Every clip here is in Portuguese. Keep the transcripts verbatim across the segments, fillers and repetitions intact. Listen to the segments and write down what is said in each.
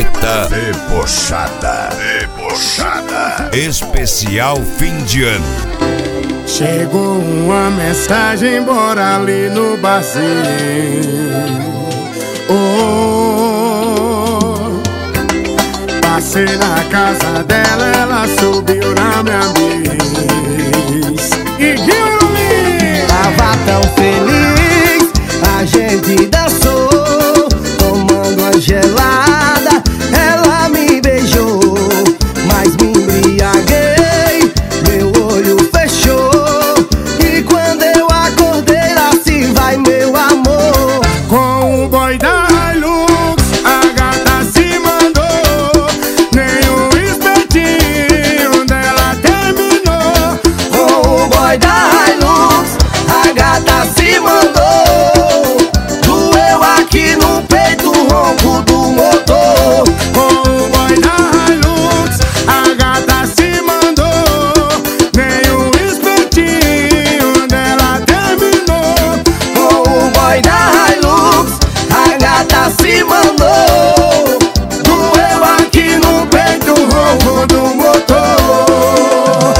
Gaveta Debochada, debochada. Especial fim de ano. Chegou uma mensagem, bora ali no barzinho. Oh, passei na casa dela, ela subiu na minha bis. E Guilherme tava tão feliz, a gente dançou, tomando uma gelada. Ela me beijou, mas me embriaguei, meu olho fechou. E quando eu acordei, lá se vai meu amor. com o boy da Hilux, a gata se mandou. Nem o espetinho dela terminou. Com o boy da Hilux, a gata se mandou. Doeu aqui no peito o ronco do motor. Com o boy da Hilux, a gata se mandou. Nem o espetinho dela terminou. Com o boy da Hilux, a gata se mandou. Doeu aqui no peito o ronco do motor.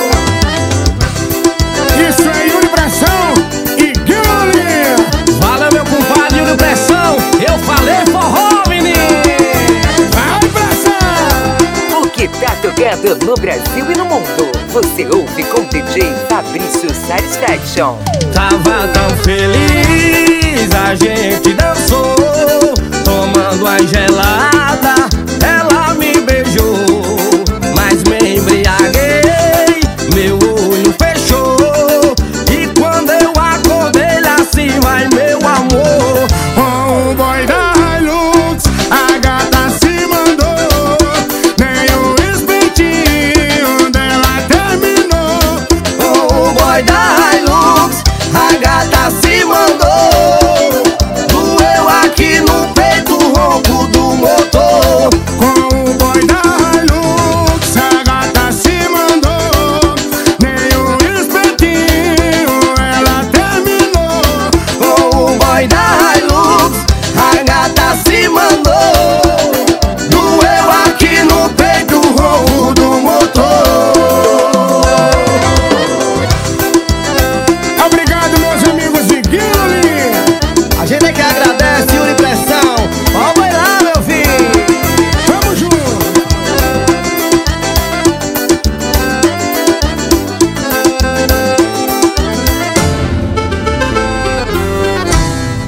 Isso é Yuri Pressão e Guilherme. Fala, meu compadre Yuri Pressão, eu falei forró, menino. Vai, Pressão! O que tá tocando no Brasil e no mundo, você ouve com D J Fabrício Satisfaction. Tava tão feliz, a gente dançou, tomando a gelada. Ela me beijou, mas me embriaguei, meu olho fechou. E quando eu acordei, lá se vai meu amor. Com o boy da Hilux, a gata se mandou. Nem o espetinho dela terminou. Com o boy da Hilux, a gata se mandou. Doeu aqui no peito o ronco do motor. Com o boy da Hilux, a gata se mandou. Nem o espetinho ela terminou. Com o boy da